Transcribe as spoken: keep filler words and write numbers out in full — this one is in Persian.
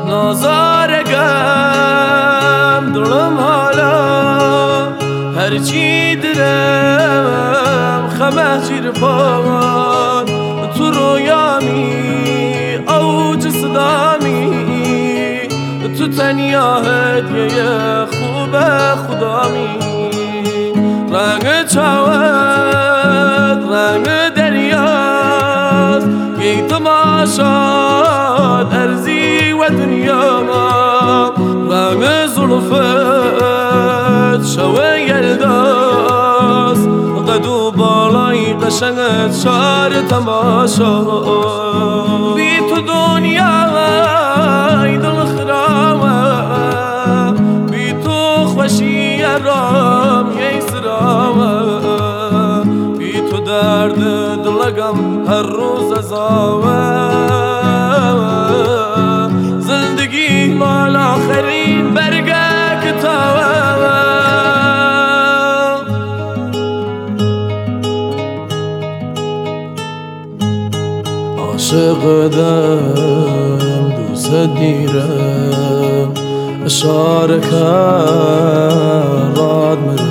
نازارگم دلم حالا هرچی درم خمه جیر پامان تو رویامی اوج صدامی تو تنیا هدیه خوب خدامی رنگ چاوت رنگ دریاست یک تماشاد ارزی و دنیا رنگ زلفت شوه یلداست قدو بالای قشنگت شار تماشا بی تو دنیای دل خرامه بی تو خوشی رام یه سرامه بی تو درد دلگم هر روز ازاوه زندگی مال آخرین برگه کتابه عاشقدم دوست دیرم اشاره کرد مر